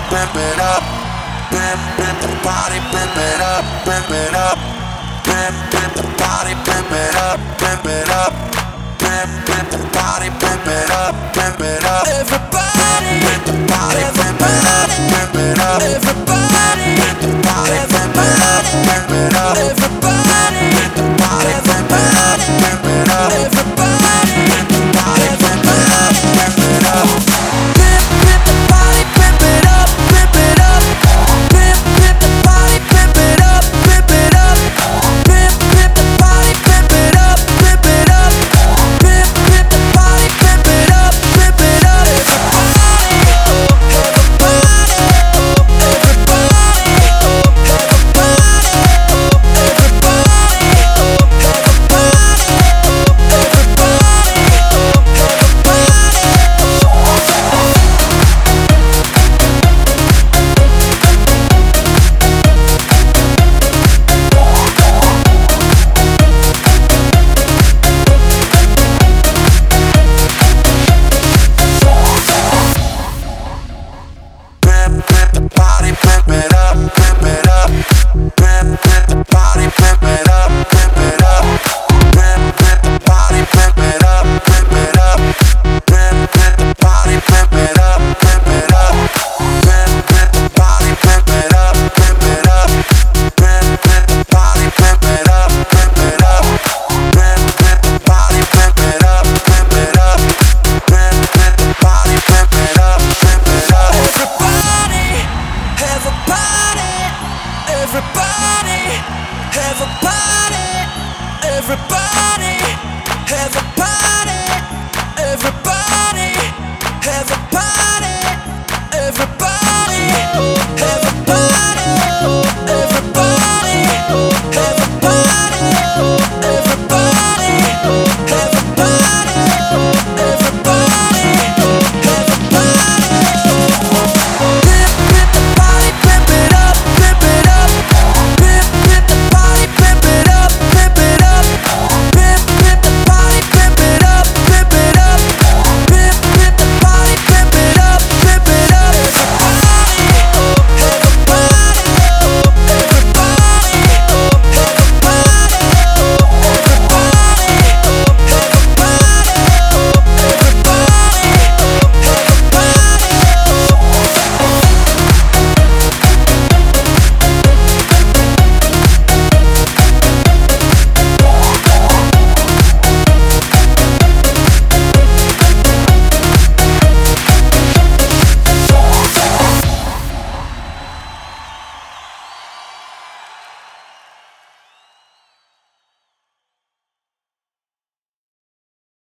pimp it up, pimp the party, pimp it up, pimp it up, pimp the party, pimp it up, pimp it up, pimp the party, pimp it up, pimp it up. Everybody, pimp the party, pimp it up, pimp it up. Everybody, pimp the party, pimp it up, pimp it up. Everybody.